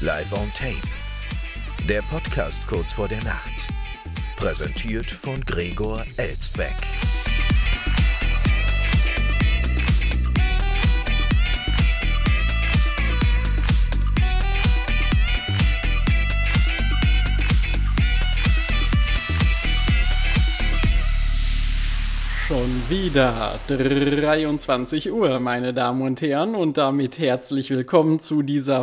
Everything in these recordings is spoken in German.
Live on Tape. Der Podcast kurz vor der Nacht. Präsentiert von Gregor Elstbeck. Schon wieder 23 Uhr, meine Damen und Herren, und damit herzlich willkommen zu dieser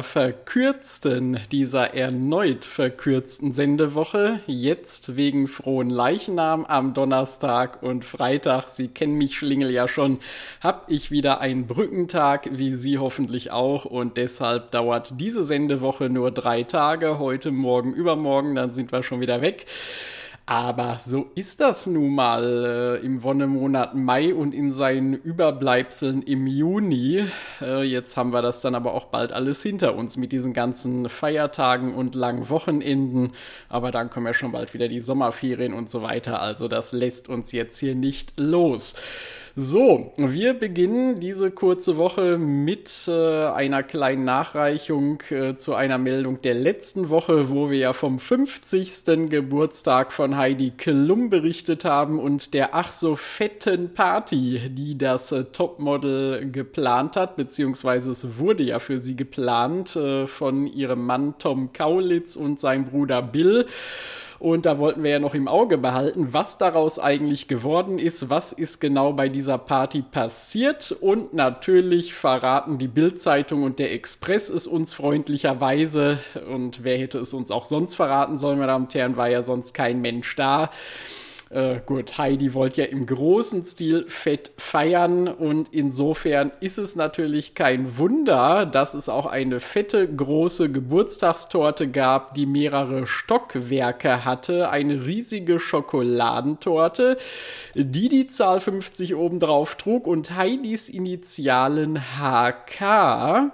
erneut verkürzten Sendewoche. Jetzt wegen Frohen Leichnam am Donnerstag und Freitag, Sie kennen mich, Schlingel, ja schon, habe ich wieder einen Brückentag, wie Sie hoffentlich auch, und deshalb dauert diese Sendewoche nur 3 Tage, heute, morgen, übermorgen, dann sind wir schon wieder weg. Aber so ist das nun mal im Wonnemonat Mai und in seinen Überbleibseln im Juni. Jetzt haben wir das dann aber auch bald alles hinter uns mit diesen ganzen Feiertagen und langen Wochenenden. Aber dann kommen ja schon bald wieder die Sommerferien und so weiter. Also das lässt uns jetzt hier nicht los. So, wir beginnen diese kurze Woche mit einer kleinen Nachreichung zu einer Meldung der letzten Woche, wo wir ja vom 50. Geburtstag von Heidi Klum berichtet haben und der ach so fetten Party, die das Topmodel geplant hat, beziehungsweise es wurde ja für sie geplant von ihrem Mann Tom Kaulitz und seinem Bruder Bill. Und da wollten wir ja noch im Auge behalten, was daraus eigentlich geworden ist, was ist genau bei dieser Party passiert. Und natürlich verraten die Bild-Zeitung und der Express es uns freundlicherweise. Und wer hätte es uns auch sonst verraten sollen, meine Damen und Herren, war ja sonst kein Mensch da. Gut, Heidi wollte ja im großen Stil fett feiern und insofern ist es natürlich kein Wunder, dass es auch eine fette, große Geburtstagstorte gab, die mehrere Stockwerke hatte, eine riesige Schokoladentorte, die Zahl 50 obendrauf trug und Heidis Initialen HK.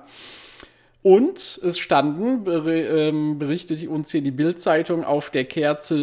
Und es standen, berichtet uns hier die Bild-Zeitung, auf der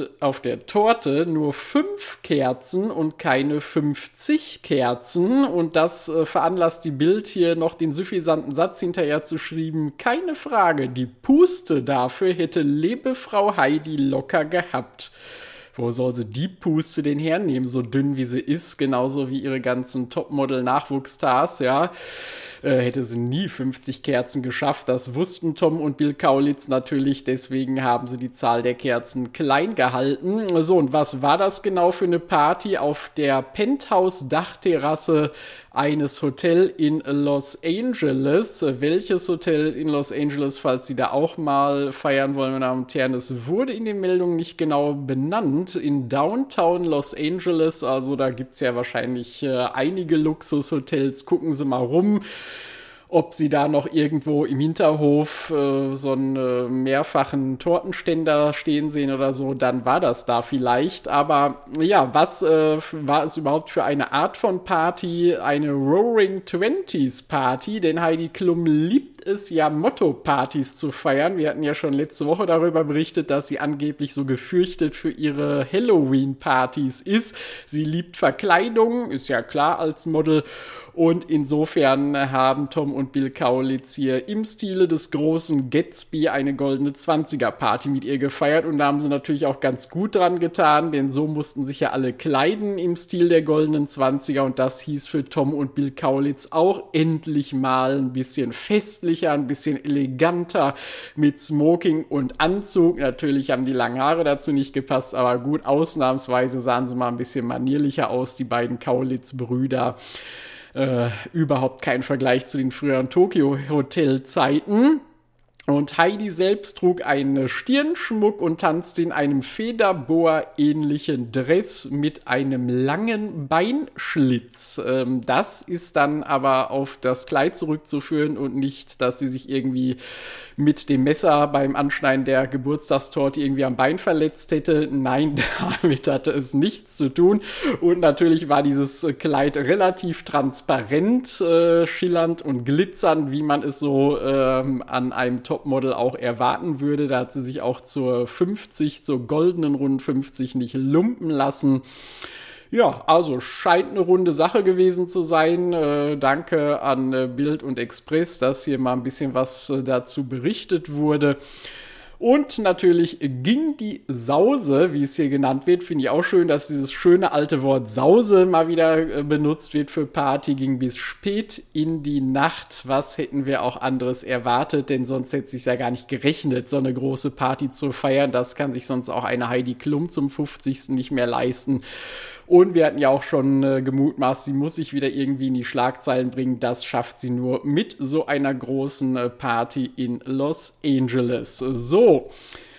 Torte nur 5 Kerzen und keine 50 Kerzen. Und das veranlasst die Bild hier noch den suffisanten Satz hinterher zu schreiben: keine Frage, die Puste dafür hätte liebe Frau Heidi locker gehabt. Wo soll sie die Puste denn hernehmen, so dünn wie sie ist, genauso wie ihre ganzen Topmodel-Nachwuchsstars, ja. Hätte sie nie 50 Kerzen geschafft, das wussten Tom und Bill Kaulitz natürlich, deswegen haben sie die Zahl der Kerzen klein gehalten. So, und was war das genau für eine Party auf der Penthouse-Dachterrasse eines Hotels in Los Angeles? Welches Hotel in Los Angeles, falls Sie da auch mal feiern wollen, meine Damen und Herren, es wurde in den Meldungen nicht genau benannt, in Downtown Los Angeles, also da gibt es ja wahrscheinlich einige Luxushotels, gucken Sie mal rum, ob Sie da noch irgendwo im Hinterhof so einen mehrfachen Tortenständer stehen sehen oder so, dann war das da vielleicht. Aber ja, was war es überhaupt für eine Art von Party? Eine Roaring Twenties Party, denn Heidi Klum liebt es ja, Motto-Partys zu feiern. Wir hatten ja schon letzte Woche darüber berichtet, dass sie angeblich so gefürchtet für ihre Halloween-Partys ist. Sie liebt Verkleidung, ist ja klar als Model. Und insofern haben Tom und Bill Kaulitz hier im Stile des großen Gatsby eine goldene 20er-Party mit ihr gefeiert. Und da haben sie natürlich auch ganz gut dran getan, denn so mussten sich ja alle kleiden im Stil der goldenen 20er. Und das hieß für Tom und Bill Kaulitz auch endlich mal ein bisschen festlicher, ein bisschen eleganter mit Smoking und Anzug. Natürlich haben die langen Haare dazu nicht gepasst, aber gut, ausnahmsweise sahen sie mal ein bisschen manierlicher aus, die beiden Kaulitz-Brüder. Überhaupt kein Vergleich zu den früheren Tokyo-Hotel-Zeiten. Und Heidi selbst trug einen Stirnschmuck und tanzte in einem Federboa-ähnlichen Dress mit einem langen Beinschlitz. Das ist dann aber auf das Kleid zurückzuführen und nicht, dass sie sich irgendwie mit dem Messer beim Anschneiden der Geburtstagstorte irgendwie am Bein verletzt hätte. Nein, damit hatte es nichts zu tun. Und natürlich war dieses Kleid relativ transparent, schillernd und glitzernd, wie man es so an einem Topmodel auch erwarten würde. Da hat sie sich auch zur goldenen Rund 50 nicht lumpen lassen. Ja, also scheint eine runde Sache gewesen zu sein. Danke an Bild und Express, dass hier mal ein bisschen was dazu berichtet wurde. Und natürlich ging die Sause, wie es hier genannt wird, finde ich auch schön, dass dieses schöne alte Wort Sause mal wieder benutzt wird für Party, ging bis spät in die Nacht. Was hätten wir auch anderes erwartet, denn sonst hätte es sich ja gar nicht gerechnet, so eine große Party zu feiern. Das kann sich sonst auch eine Heidi Klum zum 50. nicht mehr leisten. Und wir hatten ja auch schon gemutmaßt, sie muss sich wieder irgendwie in die Schlagzeilen bringen. Das schafft sie nur mit so einer großen Party in Los Angeles. So,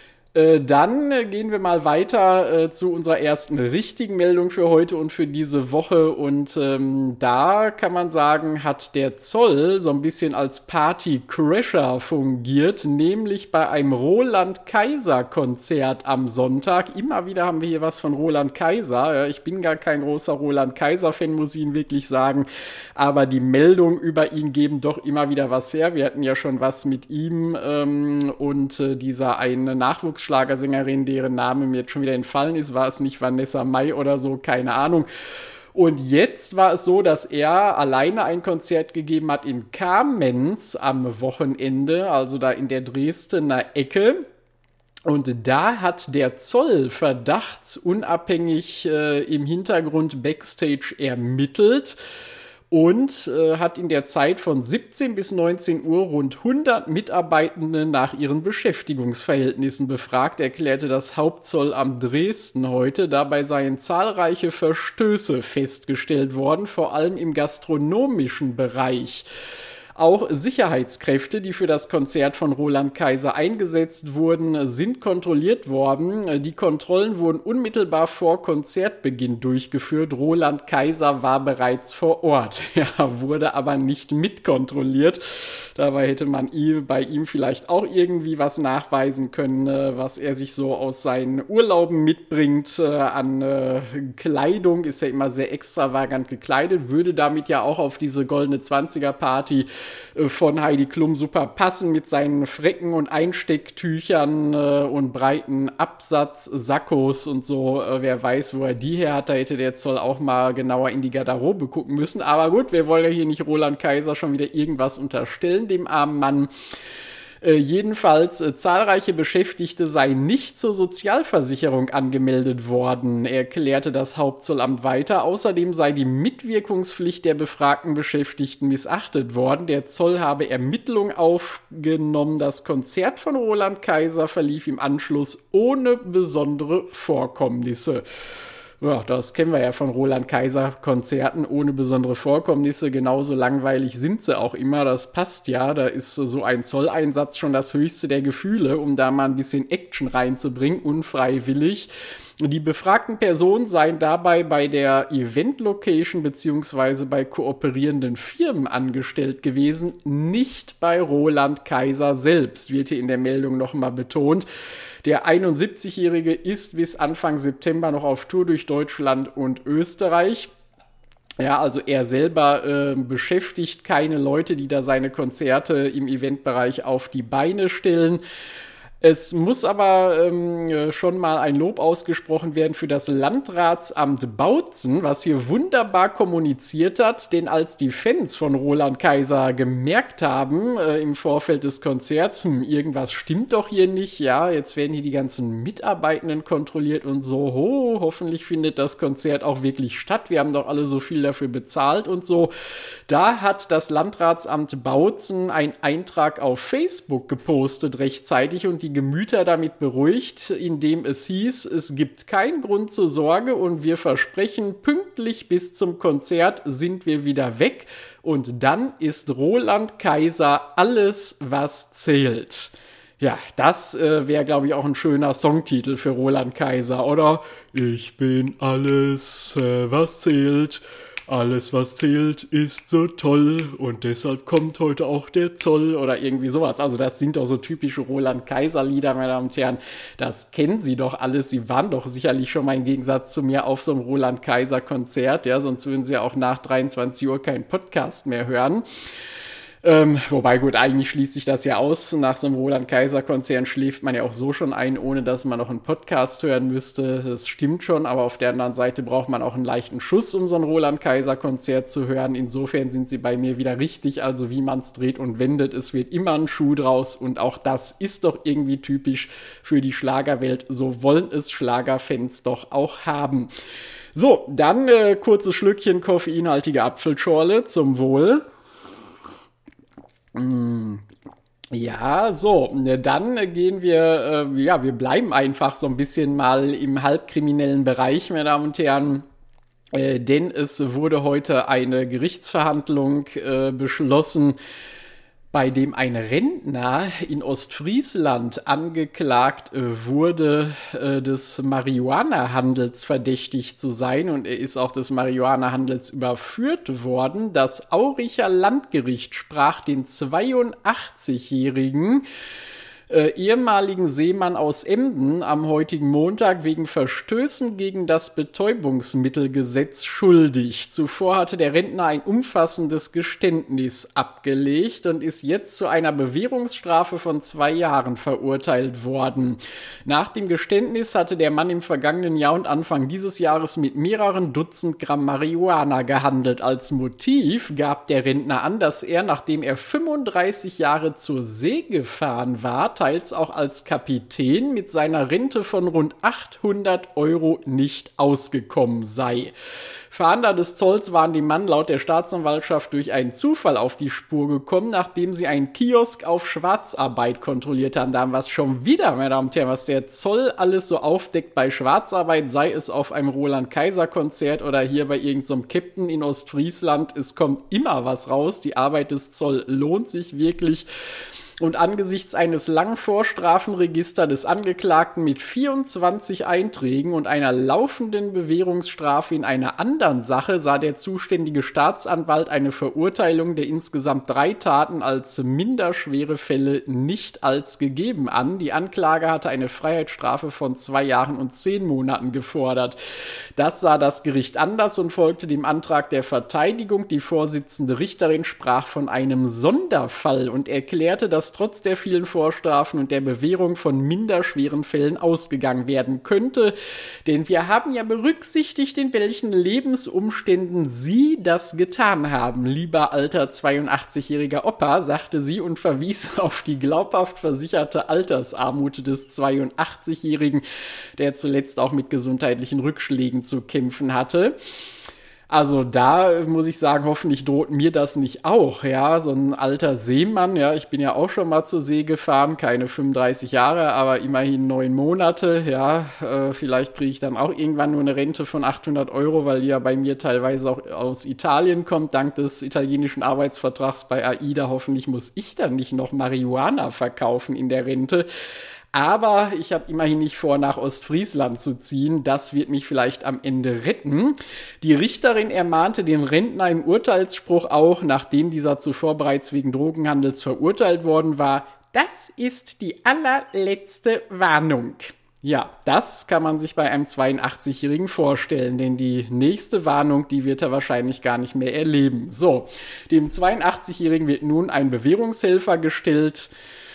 dann gehen wir mal weiter zu unserer ersten richtigen Meldung für heute und für diese Woche. Und da kann man sagen, hat der Zoll so ein bisschen als Party-Crasher fungiert, nämlich bei einem Roland-Kaiser-Konzert am Sonntag. Immer wieder haben wir hier was von Roland Kaiser. Ich bin gar kein großer Roland-Kaiser-Fan, muss ich Ihnen wirklich sagen. Aber die Meldungen über ihn geben doch immer wieder was her. Wir hatten ja schon was mit ihm und dieser eine Nachwuchsschlagersängerin, deren Name mir jetzt schon wieder entfallen ist. War es nicht Vanessa Mai oder so? Keine Ahnung. Und jetzt war es so, dass er alleine ein Konzert gegeben hat in Kamenz am Wochenende, also da in der Dresdner Ecke. Und da hat der Zoll verdachtsunabhängig im Hintergrund Backstage ermittelt und hat in der Zeit von 17 bis 19 Uhr rund 100 Mitarbeitende nach ihren Beschäftigungsverhältnissen befragt, erklärte das Hauptzollamt Dresden heute. Dabei seien zahlreiche Verstöße festgestellt worden, vor allem im gastronomischen Bereich. Auch Sicherheitskräfte, die für das Konzert von Roland Kaiser eingesetzt wurden, sind kontrolliert worden. Die Kontrollen wurden unmittelbar vor Konzertbeginn durchgeführt. Roland Kaiser war bereits vor Ort. Er wurde aber nicht mitkontrolliert. Dabei hätte man bei ihm vielleicht auch irgendwie was nachweisen können, was er sich so aus seinen Urlauben mitbringt an Kleidung. Ist ja immer sehr extravagant gekleidet, würde damit ja auch auf diese goldene 20er-Party von Heidi Klum super passen mit seinen Frecken und Einstecktüchern und breiten Absatzsakkos und so. Wer weiß, wo er die her hat, da hätte der Zoll auch mal genauer in die Garderobe gucken müssen. Aber gut, wir wollen ja hier nicht Roland Kaiser schon wieder irgendwas unterstellen, dem armen Mann. Jedenfalls zahlreiche Beschäftigte seien nicht zur Sozialversicherung angemeldet worden, erklärte das Hauptzollamt weiter. Außerdem sei die Mitwirkungspflicht der befragten Beschäftigten missachtet worden. Der Zoll habe Ermittlungen aufgenommen. Das Konzert von Roland Kaiser verlief im Anschluss ohne besondere Vorkommnisse. Ja, das kennen wir ja von Roland Kaiser Konzerten ohne besondere Vorkommnisse. Genauso langweilig sind sie auch immer. Das passt ja. Da ist so ein Zolleinsatz schon das höchste der Gefühle, um da mal ein bisschen Action reinzubringen, unfreiwillig. Die befragten Personen seien dabei bei der Event-Location bzw. bei kooperierenden Firmen angestellt gewesen, nicht bei Roland Kaiser selbst, wird hier in der Meldung nochmal betont. Der 71-Jährige ist bis Anfang September noch auf Tour durch Deutschland und Österreich. Ja, also er selber beschäftigt keine Leute, die da seine Konzerte im Eventbereich auf die Beine stellen. Es muss aber schon mal ein Lob ausgesprochen werden für das Landratsamt Bautzen, was hier wunderbar kommuniziert hat, denn als die Fans von Roland Kaiser gemerkt haben im Vorfeld des Konzerts, irgendwas stimmt doch hier nicht, ja, jetzt werden hier die ganzen Mitarbeitenden kontrolliert und so, hoffentlich findet das Konzert auch wirklich statt, wir haben doch alle so viel dafür bezahlt und so. Da hat das Landratsamt Bautzen einen Eintrag auf Facebook gepostet rechtzeitig und die Gemüter damit beruhigt, indem es hieß, es gibt keinen Grund zur Sorge und wir versprechen, pünktlich bis zum Konzert sind wir wieder weg und dann ist Roland Kaiser alles, was zählt. Ja, das wäre, glaube ich, auch ein schöner Songtitel für Roland Kaiser, oder? Ich bin alles, was zählt. Alles, was zählt, ist so toll und deshalb kommt heute auch der Zoll oder irgendwie sowas. Also das sind doch so typische Roland-Kaiser-Lieder, meine Damen und Herren. Das kennen Sie doch alles. Sie waren doch sicherlich schon mal im Gegensatz zu mir auf so einem Roland-Kaiser-Konzert. Ja, sonst würden Sie ja auch nach 23 Uhr keinen Podcast mehr hören. Wobei gut, eigentlich schließt sich das ja aus. Nach so einem Roland-Kaiser-Konzert schläft man ja auch so schon ein, ohne dass man noch einen Podcast hören müsste. Das stimmt schon, aber auf der anderen Seite braucht man auch einen leichten Schuss, um so ein Roland-Kaiser-Konzert zu hören. Insofern sind sie bei mir wieder richtig, also wie man es dreht und wendet, es wird immer ein Schuh draus und auch das ist doch irgendwie typisch für die Schlagerwelt. So wollen es Schlagerfans doch auch haben. So, dann kurzes Schlückchen koffeinhaltige Apfelschorle zum Wohl. Ja, so, dann gehen wir, wir bleiben einfach so ein bisschen mal im halbkriminellen Bereich, meine Damen und Herren. Denn es wurde heute eine Gerichtsverhandlung beschlossen, bei dem ein Rentner in Ostfriesland angeklagt wurde, des Marihuana-Handels verdächtig zu sein. Und er ist auch des Marihuana-Handels überführt worden. Das Auricher Landgericht sprach den 82-jährigen ehemaligen Seemann aus Emden am heutigen Montag wegen Verstößen gegen das Betäubungsmittelgesetz schuldig. Zuvor hatte der Rentner ein umfassendes Geständnis abgelegt und ist jetzt zu einer Bewährungsstrafe von 2 Jahren verurteilt worden. Nach dem Geständnis hatte der Mann im vergangenen Jahr und Anfang dieses Jahres mit mehreren Dutzend Gramm Marihuana gehandelt. Als Motiv gab der Rentner an, dass er, nachdem er 35 Jahre zur See gefahren war, teils auch als Kapitän, mit seiner Rente von rund 800 € nicht ausgekommen sei. Fahnder des Zolls waren dem Mann laut der Staatsanwaltschaft durch einen Zufall auf die Spur gekommen, nachdem sie einen Kiosk auf Schwarzarbeit kontrolliert haben. Da haben wir es schon wieder, meine Damen und Herren, was der Zoll alles so aufdeckt bei Schwarzarbeit, sei es auf einem Roland-Kaiser-Konzert oder hier bei irgendeinem Captain in Ostfriesland. Es kommt immer was raus. Die Arbeit des Zoll lohnt sich wirklich. Und angesichts eines langen Vorstrafenregisters des Angeklagten mit 24 Einträgen und einer laufenden Bewährungsstrafe in einer anderen Sache sah der zuständige Staatsanwalt eine Verurteilung der insgesamt 3 Taten als minderschwere Fälle nicht als gegeben an. Die Anklage hatte eine Freiheitsstrafe von 2 Jahren und 10 Monaten gefordert. Das sah das Gericht anders und folgte dem Antrag der Verteidigung. Die Vorsitzende Richterin sprach von einem Sonderfall und erklärte, dass trotz der vielen Vorstrafen und der Bewährung von minderschweren Fällen ausgegangen werden könnte. Denn wir haben ja berücksichtigt, in welchen Lebensumständen Sie das getan haben, lieber alter 82-jähriger Opa, sagte sie und verwies auf die glaubhaft versicherte Altersarmut des 82-Jährigen, der zuletzt auch mit gesundheitlichen Rückschlägen zu kämpfen hatte. Also da muss ich sagen, hoffentlich droht mir das nicht auch, ja, so ein alter Seemann, ja, ich bin ja auch schon mal zur See gefahren, keine 35 Jahre, aber immerhin 9 Monate, ja, vielleicht kriege ich dann auch irgendwann nur eine Rente von 800 €, weil die ja bei mir teilweise auch aus Italien kommt, dank des italienischen Arbeitsvertrags bei AIDA, hoffentlich muss ich dann nicht noch Marihuana verkaufen in der Rente. Aber ich habe immerhin nicht vor, nach Ostfriesland zu ziehen. Das wird mich vielleicht am Ende retten. Die Richterin ermahnte den Rentner im Urteilsspruch auch, nachdem dieser zuvor bereits wegen Drogenhandels verurteilt worden war: Das ist die allerletzte Warnung. Ja, das kann man sich bei einem 82-Jährigen vorstellen, denn die nächste Warnung, die wird er wahrscheinlich gar nicht mehr erleben. So, dem 82-Jährigen wird nun ein Bewährungshelfer gestellt.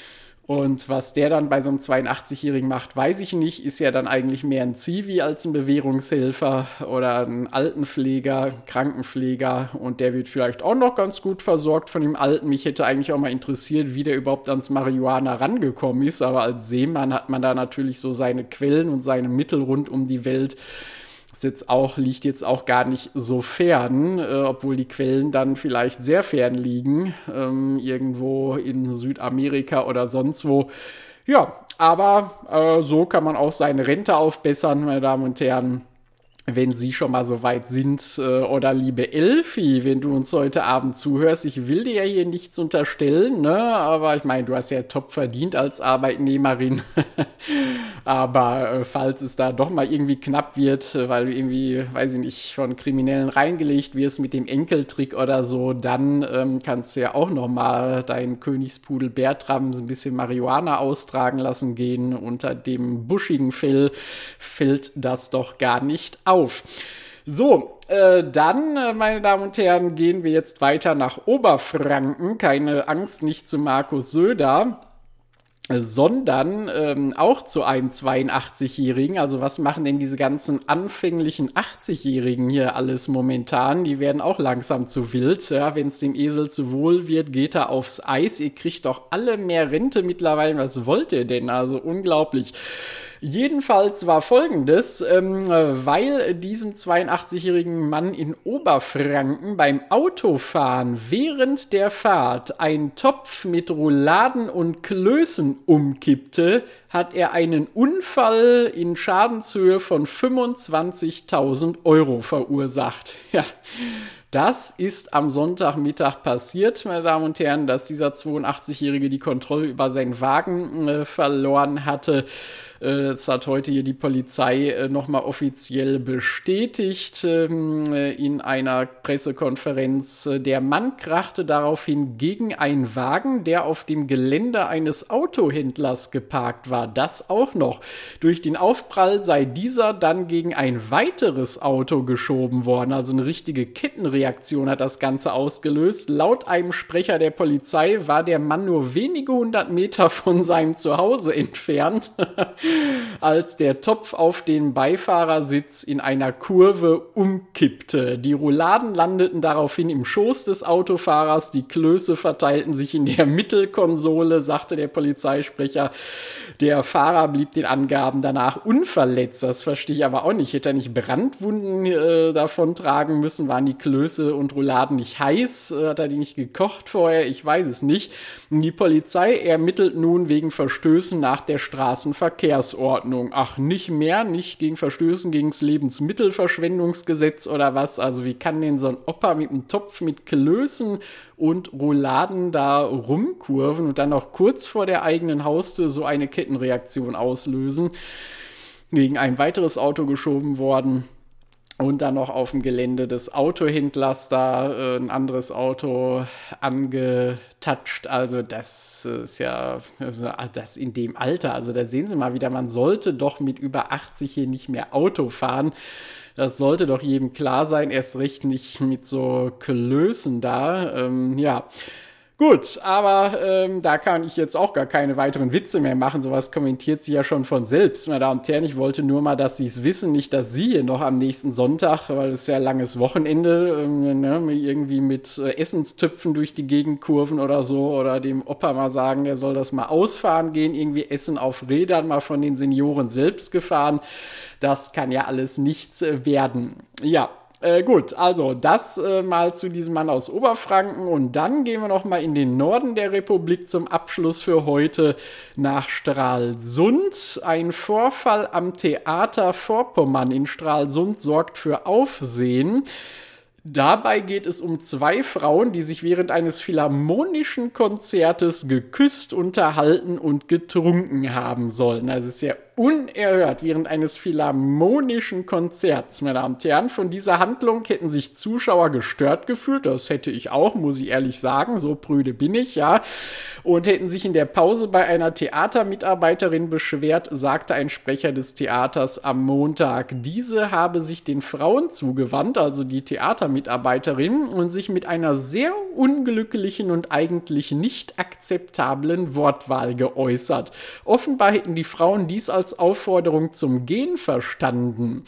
Und was der dann bei so einem 82-Jährigen macht, weiß ich nicht. Ist ja dann eigentlich mehr ein Zivi als ein Bewährungshelfer oder ein Altenpfleger, Krankenpfleger. Und der wird vielleicht auch noch ganz gut versorgt von dem Alten. Mich hätte eigentlich auch mal interessiert, wie der überhaupt ans Marihuana rangekommen ist. Aber als Seemann hat man da natürlich so seine Quellen und seine Mittel rund um die Welt. Liegt jetzt auch gar nicht so fern, obwohl die Quellen dann vielleicht sehr fern liegen, irgendwo in Südamerika oder sonst wo. Ja, aber so kann man auch seine Rente aufbessern, meine Damen und Herren. Wenn Sie schon mal so weit sind, oder liebe Elfi, wenn du uns heute Abend zuhörst, ich will dir ja hier nichts unterstellen, ne? Aber ich meine, du hast ja top verdient als Arbeitnehmerin. Aber falls es da doch mal irgendwie knapp wird, weil du irgendwie, weiß ich nicht, von Kriminellen reingelegt wirst mit dem Enkeltrick oder so, dann kannst du ja auch noch mal deinen Königspudel Bertram ein bisschen Marihuana austragen lassen gehen. Unter dem buschigen Fell fällt das doch gar nicht auf. So, dann, meine Damen und Herren, gehen wir jetzt weiter nach Oberfranken. Keine Angst, nicht zu Markus Söder, sondern auch zu einem 82-Jährigen. Also was machen denn diese ganzen anfänglichen 80-Jährigen hier alles momentan? Die werden auch langsam zu wild. Ja, wenn es dem Esel zu wohl wird, geht er aufs Eis. Ihr kriegt doch alle mehr Rente mittlerweile. Was wollt ihr denn? Also unglaublich. Jedenfalls war Folgendes, weil diesem 82-jährigen Mann in Oberfranken beim Autofahren während der Fahrt ein Topf mit Rouladen und Klößen umkippte, hat er einen Unfall in Schadenshöhe von 25.000 Euro verursacht. Ja. Das ist am Sonntagmittag passiert, meine Damen und Herren, dass dieser 82-Jährige die Kontrolle über seinen Wagen verloren hatte. Das hat heute hier die Polizei nochmal offiziell bestätigt in einer Pressekonferenz. Der Mann krachte daraufhin gegen einen Wagen, der auf dem Gelände eines Autohändlers geparkt war. Das auch noch. Durch den Aufprall sei dieser dann gegen ein weiteres Auto geschoben worden. Also eine richtige Kettenreaktion hat das Ganze ausgelöst. Laut einem Sprecher der Polizei war der Mann nur wenige 100 Meter von seinem Zuhause entfernt, als der Topf auf den Beifahrersitz in einer Kurve umkippte. Die Rouladen landeten daraufhin im Schoß des Autofahrers, die Klöße verteilten sich in der Mittelkonsole, sagte der Polizeisprecher. Der Fahrer blieb den Angaben danach unverletzt. Das verstehe ich aber auch nicht. Hätte er nicht Brandwunden davon tragen müssen? Waren die Klöße und Rouladen nicht heiß? Hat er die nicht gekocht vorher? Ich weiß es nicht. Die Polizei ermittelt nun wegen Verstößen nach der Straßenverkehrsordnung. Ach, nicht mehr? Nicht gegen Verstößen gegen das Lebensmittelverschwendungsgesetz oder was? Also wie kann denn so ein Opa mit einem Topf mit Klößen und Rouladen da rumkurven und dann noch kurz vor der eigenen Haustür so eine Kettenreaktion auslösen? Gegen ein weiteres Auto geschoben worden. Und dann noch auf dem Gelände des Autohändlers da ein anderes Auto angetatscht. Also das ist ja das in dem Alter. Also da sehen Sie mal wieder, man sollte doch mit über 80 hier nicht mehr Auto fahren. Das sollte doch jedem klar sein, erst recht nicht mit so Klößen da. Ja. Gut, aber da kann ich jetzt auch gar keine weiteren Witze mehr machen. Sowas kommentiert sie ja schon von selbst. Meine Damen und Herren, ich wollte nur mal, dass Sie es wissen, nicht, dass Sie hier noch am nächsten Sonntag, weil es ja ein langes Wochenende, irgendwie mit Essenstöpfen durch die Gegend kurven oder so, oder dem Opa mal sagen, der soll das mal ausfahren gehen, irgendwie Essen auf Rädern, mal von den Senioren selbst gefahren. Das kann ja alles nichts werden. Ja. Gut, also das mal zu diesem Mann aus Oberfranken und dann gehen wir noch mal in den Norden der Republik zum Abschluss für heute nach Stralsund. Ein Vorfall am Theater Vorpommern in Stralsund sorgt für Aufsehen. Dabei geht es um 2 Frauen, die sich während eines philharmonischen Konzertes geküsst, unterhalten und getrunken haben sollen. Das ist ja unerhört während eines philharmonischen Konzerts, meine Damen und Herren. Von dieser Handlung hätten sich Zuschauer gestört gefühlt. Das hätte ich auch, muss ich ehrlich sagen. So prüde bin ich, ja. Und hätten sich in der Pause bei einer Theatermitarbeiterin beschwert, sagte ein Sprecher des Theaters am Montag. Diese habe sich den Frauen zugewandt, also die Theatermitarbeiterin, und sich mit einer sehr unglücklichen und eigentlich nicht akzeptablen Wortwahl geäußert. Offenbar hätten die Frauen dies als Aufforderung zum Gehen verstanden.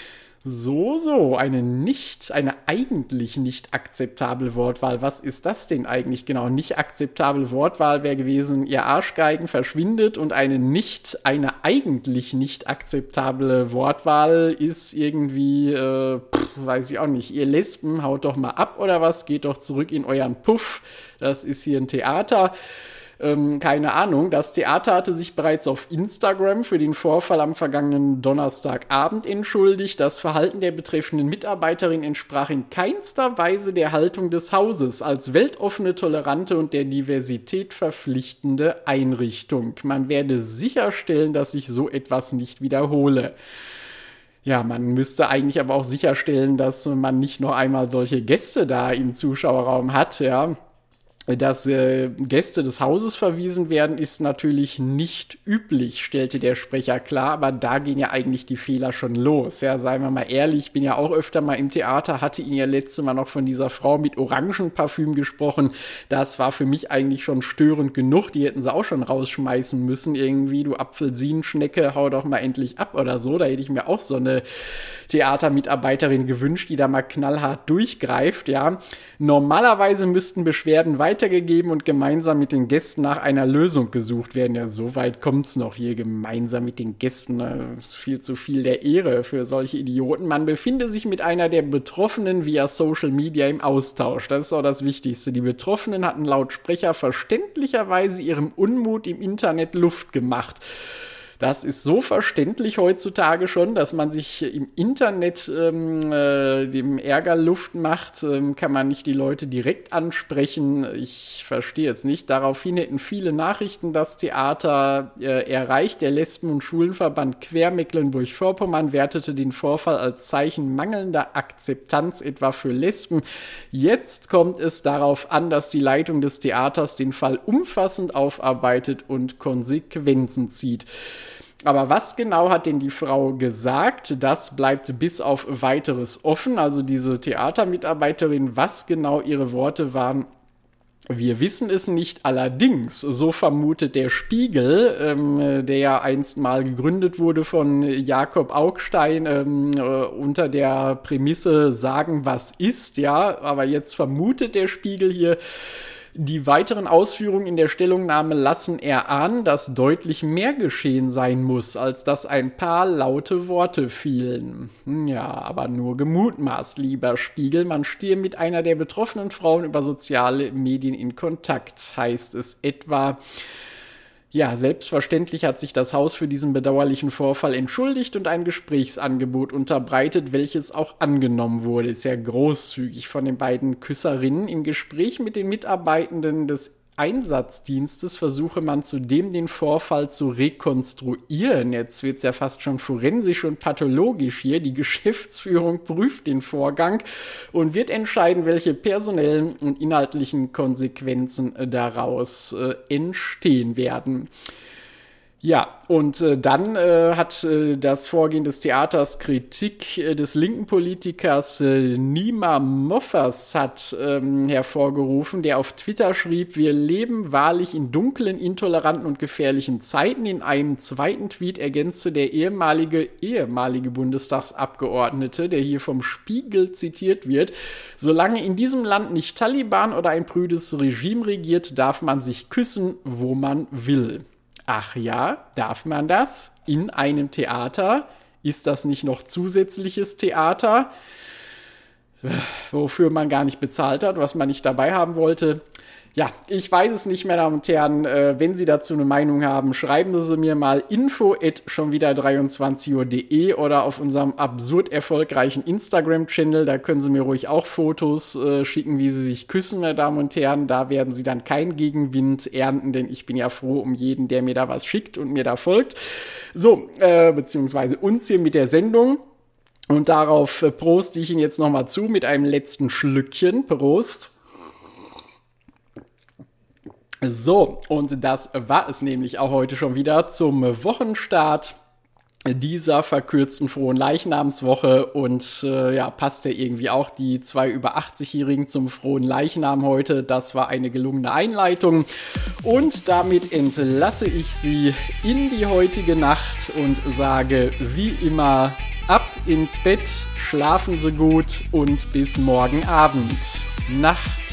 Eine eigentlich nicht akzeptable Wortwahl. Was ist das denn eigentlich genau? Nicht akzeptable Wortwahl wäre gewesen, ihr Arschgeigen verschwindet, und eine eigentlich nicht akzeptable Wortwahl ist irgendwie, weiß ich auch nicht, ihr Lesben, haut doch mal ab oder was, geht doch zurück in euren Puff, das ist hier ein Theater. Keine Ahnung. Das Theater hatte sich bereits auf Instagram für den Vorfall am vergangenen Donnerstagabend entschuldigt. Das Verhalten der betreffenden Mitarbeiterin entsprach in keinster Weise der Haltung des Hauses als weltoffene, tolerante und der Diversität verpflichtende Einrichtung. Man werde sicherstellen, dass sich so etwas nicht wiederhole. Ja, man müsste eigentlich aber auch sicherstellen, dass man nicht noch einmal solche Gäste da im Zuschauerraum hat, ja. Dass Gäste des Hauses verwiesen werden, ist natürlich nicht üblich, stellte der Sprecher klar, aber da gehen ja eigentlich die Fehler schon los. Ja, seien wir mal ehrlich, ich bin ja auch öfter mal im Theater, hatte ihn ja letztes Mal noch von dieser Frau mit Orangenparfüm gesprochen. Das war für mich eigentlich schon störend genug, die hätten sie auch schon rausschmeißen müssen irgendwie, du Apfelsinenschnecke, hau doch mal endlich ab oder so. Da hätte ich mir auch so eine Theatermitarbeiterin gewünscht, die da mal knallhart durchgreift, ja. Normalerweise müssten Beschwerden weitergegeben und gemeinsam mit den Gästen nach einer Lösung gesucht werden. Ja, so weit kommt's noch hier gemeinsam mit den Gästen. Das ist viel zu viel der Ehre für solche Idioten. Man befinde sich mit einer der Betroffenen via Social Media im Austausch. Das ist auch das Wichtigste. Die Betroffenen hatten laut Sprecher verständlicherweise ihrem Unmut im Internet Luft gemacht. Das ist so verständlich heutzutage schon, dass man sich im Internet dem Ärger Luft macht, kann man nicht die Leute direkt ansprechen. Ich verstehe es nicht. Daraufhin hätten viele Nachrichten das Theater erreicht. Der Lesben- und Schwulenverband Quer Mecklenburg-Vorpommern wertete den Vorfall als Zeichen mangelnder Akzeptanz etwa für Lesben. Jetzt kommt es darauf an, dass die Leitung des Theaters den Fall umfassend aufarbeitet und Konsequenzen zieht. Aber was genau hat denn die Frau gesagt? Das bleibt bis auf Weiteres offen. Also diese Theatermitarbeiterin, was genau ihre Worte waren, wir wissen es nicht. Allerdings, so vermutet der Spiegel, der ja einst mal gegründet wurde von Jakob Augstein, unter der Prämisse sagen, was ist, ja. Aber jetzt vermutet der Spiegel hier, die weiteren Ausführungen in der Stellungnahme lassen erahnen, dass deutlich mehr geschehen sein muss, als dass ein paar laute Worte fielen. Ja, aber nur gemutmaßt, lieber Spiegel. Man stehe mit einer der betroffenen Frauen über soziale Medien in Kontakt, heißt es etwa. Ja, selbstverständlich hat sich das Haus für diesen bedauerlichen Vorfall entschuldigt und ein Gesprächsangebot unterbreitet, welches auch angenommen wurde. Ist ja großzügig von den beiden Küsserinnen. Im Gespräch mit den Mitarbeitenden des Einsatzdienstes versuche man zudem den Vorfall zu rekonstruieren. Jetzt wird es ja fast schon forensisch und pathologisch hier. Die Geschäftsführung prüft den Vorgang und wird entscheiden, welche personellen und inhaltlichen Konsequenzen daraus entstehen werden. Ja, und dann hat das Vorgehen des Theaters Kritik des linken Politikers Nima Mofassat hervorgerufen, der auf Twitter schrieb, wir leben wahrlich in dunklen, intoleranten und gefährlichen Zeiten. In einem zweiten Tweet ergänzte der ehemalige Bundestagsabgeordnete, der hier vom Spiegel zitiert wird, solange in diesem Land nicht Taliban oder ein prüdes Regime regiert, darf man sich küssen, wo man will. Ach ja, darf man das? In einem Theater? Ist das nicht noch zusätzliches Theater, wofür man gar nicht bezahlt hat, was man nicht dabei haben wollte? Ja, ich weiß es nicht, meine Damen und Herren. Wenn Sie dazu eine Meinung haben, schreiben Sie mir mal info@schonwieder23uhr.de oder auf unserem absurd erfolgreichen Instagram-Channel. Da können Sie mir ruhig auch Fotos schicken, wie Sie sich küssen, meine Damen und Herren. Da werden Sie dann keinen Gegenwind ernten, denn ich bin ja froh um jeden, der mir da was schickt und mir da folgt. So, beziehungsweise uns hier mit der Sendung. Und darauf proste ich Ihnen jetzt nochmal zu mit einem letzten Schlückchen. Prost. So, und das war es nämlich auch heute schon wieder zum Wochenstart dieser verkürzten Fronleichnamswoche und passt ja irgendwie auch die 2 über 80-Jährigen zum Frohen Leichnam heute. Das war eine gelungene Einleitung und damit entlasse ich Sie in die heutige Nacht und sage wie immer ab ins Bett, schlafen Sie gut und bis morgen Abend. Nacht.